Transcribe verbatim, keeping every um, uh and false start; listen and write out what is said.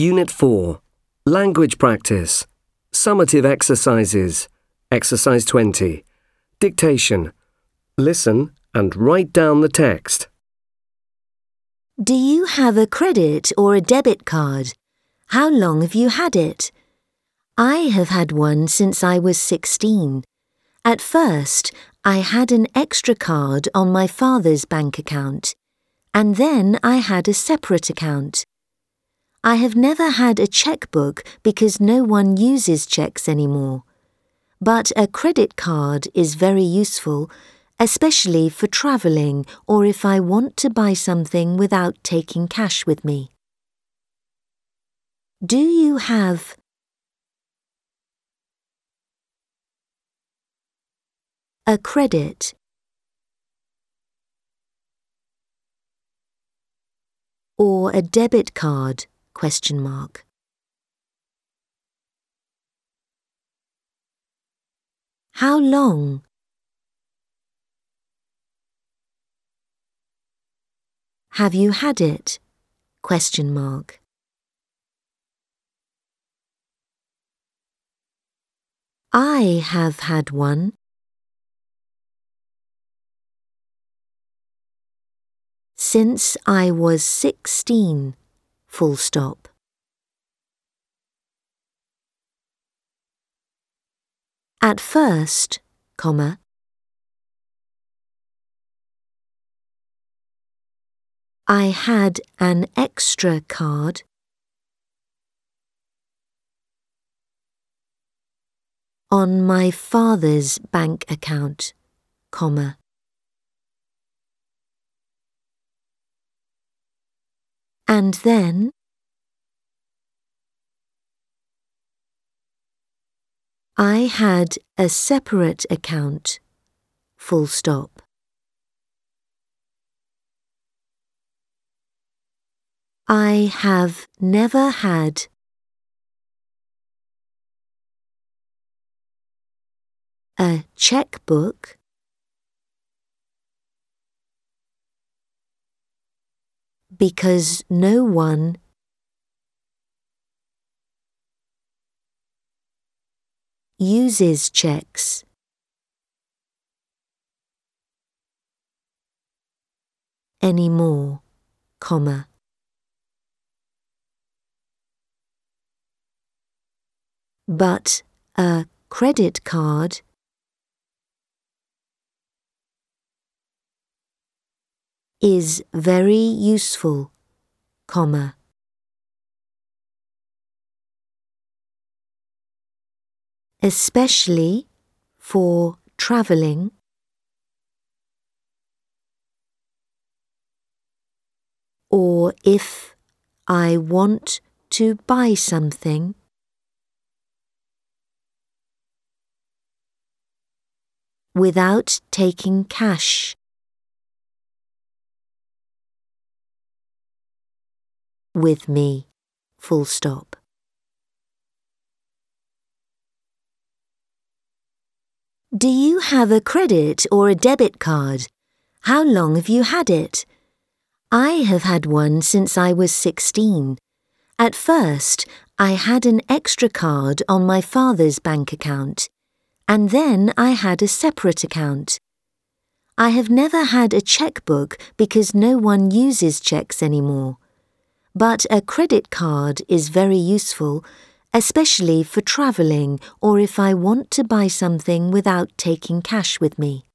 Unit four. Language practice. Summative exercises. Exercise twenty. Dictation. Listen and write down the text. Do you have a credit or a debit card? How long have you had it? I have had one since I was sixteen. At first, I had an extra card on my father's bank account, and then I had a separate account. I have never had a checkbook because no one uses checks anymore. But a credit card is very useful, especially for travelling or if I want to buy something without taking cash with me. Do you have a credit or a debit card? Question mark. How long? Have you had it? Question mark. I have had one since I was sixteen. Full stop. At first, comma, I had an extra card on my father's bank account, comma. And then I had a separate account, full stop. I have never had a checkbook because no one uses checks anymore, comma. But a credit card is very useful, comma. Especially for travelling or if I want to buy something without taking cash with me, full stop. Do you have a credit or a debit card? How long have you had it? I have had one since I was sixteen. At first, I had an extra card on my father's bank account, and then I had a separate account. I have never had a checkbook because no one uses checks anymore. But a credit card is very useful, especially for travelling or if I want to buy something without taking cash with me.